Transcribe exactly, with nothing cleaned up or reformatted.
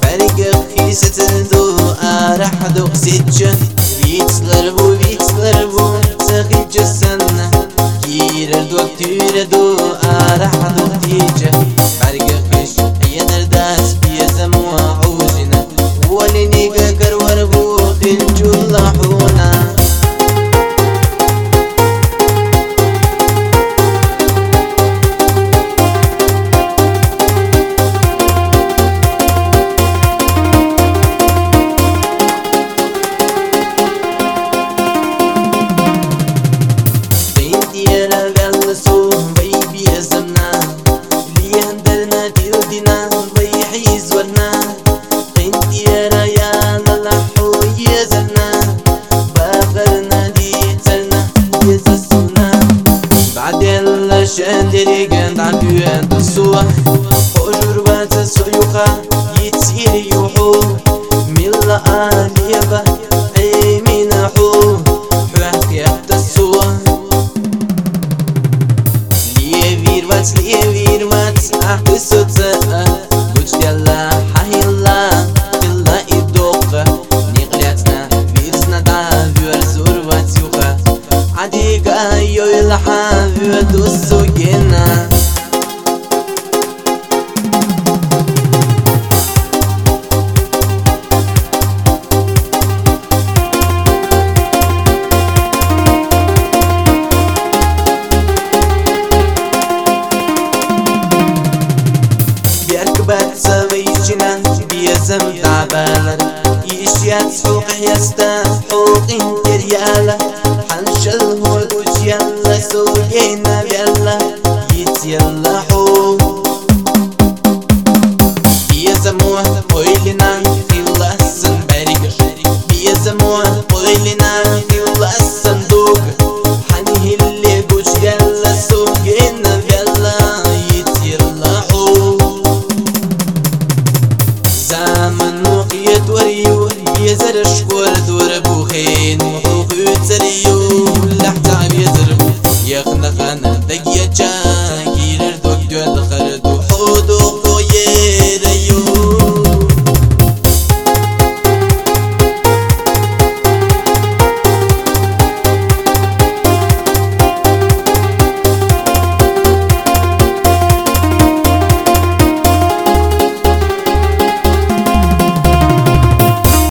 فرق خيسة دو أرح دو قسيتش يتسلربو يتسلربو سخي جسنا كير دو كتير دو أرح دو قتيجة فرق خيش يدر داس بيزم وعوزنا ولني قكر وربو خنجو اللحونا شندري قند عبيان دسوة حجر بات السيوخة يتسير يوحو ملا آليبا أي منحو حواك السوة ليفير وات ليفير وات أحد السوتة قلت يلا حي الله يلا إدوخة نقلتنا فيرزنا دعوة زور وات يوخة عديك أيو الحافظ السجنة بيركبت سويشنا بيزم تعبالر يشيات حوق يستا حوق انتريالا حنشل هو يلا سوينا يلا يتيلا حو بيزموه قويلنا يلا السنبريك بيزموه قويلنا يلا الصندوق حنيه اللي بوش يلا سوينا يلا يتيلا حو زمن وقيت وريو بيزر شكور دور بوخين وحوق يتريو لحظة